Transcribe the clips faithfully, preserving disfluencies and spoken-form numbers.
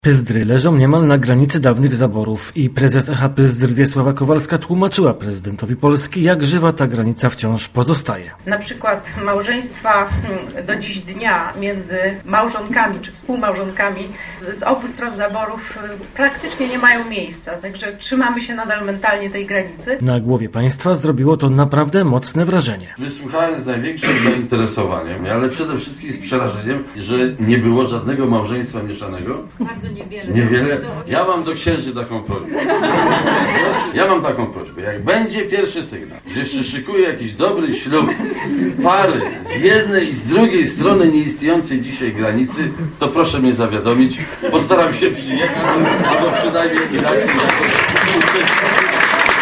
Pyzdry leżą niemal na granicy dawnych zaborów i prezes Echa Pyzdr Wiesława Kowalska tłumaczyła prezydentowi Polski, jak żywa ta granica wciąż pozostaje. Na przykład małżeństwa do dziś dnia między małżonkami czy współmałżonkami z obu stron zaborów praktycznie nie mają miejsca, także trzymamy się nadal mentalnie tej granicy. Na głowie państwa zrobiło to naprawdę mocne wrażenie. Wysłuchałem z największym zainteresowaniem, ale przede wszystkim z przerażeniem, że nie było żadnego małżeństwa mieszanego. Bardzo niewiele. Niewiele. Ja mam do księży taką prośbę. Ja mam taką prośbę. Jak będzie pierwszy sygnał, że się szykuje jakiś dobry ślub pary z jednej i z drugiej strony nieistniejącej dzisiaj granicy, to proszę mnie zawiadomić. Postaram się przyjechać, albo przynajmniej inaczej jakoś uczestniczyć.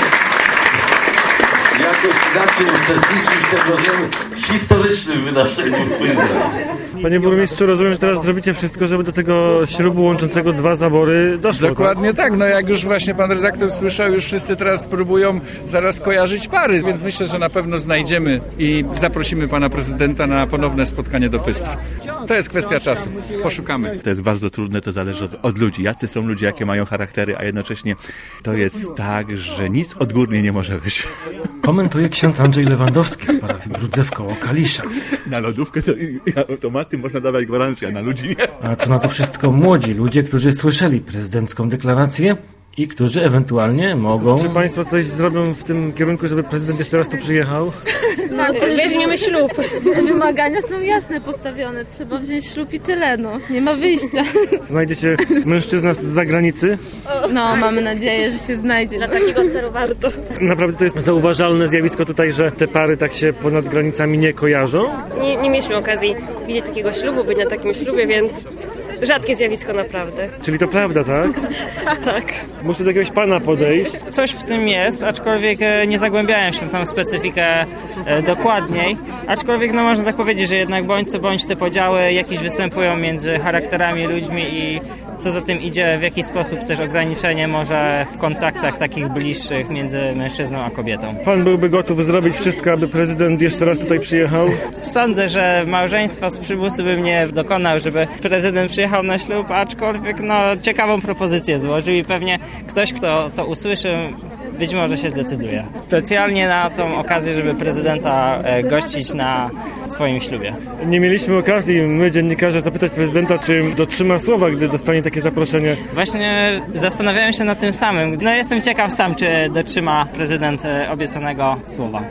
Jakoś inaczej uczestniczyć w tego historycznym wydarzeniu w Pyzdra. Panie burmistrzu, rozumiem, że teraz zrobicie wszystko, żeby do tego ślubu łączącego dwa zabory doszło. Dokładnie tak? tak, no jak już właśnie pan redaktor słyszał, już wszyscy teraz próbują zaraz kojarzyć pary, więc myślę, że na pewno znajdziemy i zaprosimy pana prezydenta na ponowne spotkanie do Pyzdra. To jest kwestia czasu, poszukamy. To jest bardzo trudne, to zależy od, od ludzi. Jacy są ludzie, jakie mają charaktery, a jednocześnie to jest tak, że nic odgórnie nie może być. Komentuje ksiądz Andrzej Lewandowski z parafii Brudzew koło Kalisza. Na lodówkę to automaty można dawać gwarancję, a na ludzi nie. A co na to wszystko młodzi ludzie, którzy słyszeli prezydencką deklarację i którzy ewentualnie mogą... Czy państwo coś zrobią w tym kierunku, żeby prezydent jeszcze raz tu przyjechał? No to weźmiemy ślub. Wymagania są jasne postawione. Trzeba wziąć ślub i tyle, no. Nie ma wyjścia. Znajdzie się mężczyzna z zagranicy? No, mamy nadzieję, że się znajdzie. Dla takiego celu warto. Naprawdę to jest zauważalne zjawisko tutaj, że te pary tak się ponad granicami nie kojarzą? Nie, nie mieliśmy okazji widzieć takiego ślubu, być na takim ślubie, więc rzadkie zjawisko naprawdę. Czyli to prawda, tak? Tak. Muszę do jakiegoś pana podejść. Coś w tym jest, aczkolwiek nie zagłębiałem się w tą specyfikę e, dokładniej. Aczkolwiek no można tak powiedzieć, że jednak bądź co bądź te podziały jakieś występują między charakterami ludźmi i co za tym idzie, w jaki sposób też ograniczenie może w kontaktach takich bliższych między mężczyzną a kobietą. Pan byłby gotów zrobić wszystko, aby prezydent jeszcze raz tutaj przyjechał? Sądzę, że małżeństwa z przymusu bym nie dokonał, żeby prezydent przyjechał na ślub, aczkolwiek no ciekawą propozycję złożył i pewnie ktoś, kto to usłyszy, być może się zdecyduje. Specjalnie na tą okazję, żeby prezydenta gościć na swoim ślubie. Nie mieliśmy okazji, my dziennikarze, zapytać prezydenta, czy dotrzyma słowa, gdy dostanie takie zaproszenie. Właśnie zastanawiałem się nad tym samym. No jestem ciekaw sam, czy dotrzyma prezydent obiecanego słowa.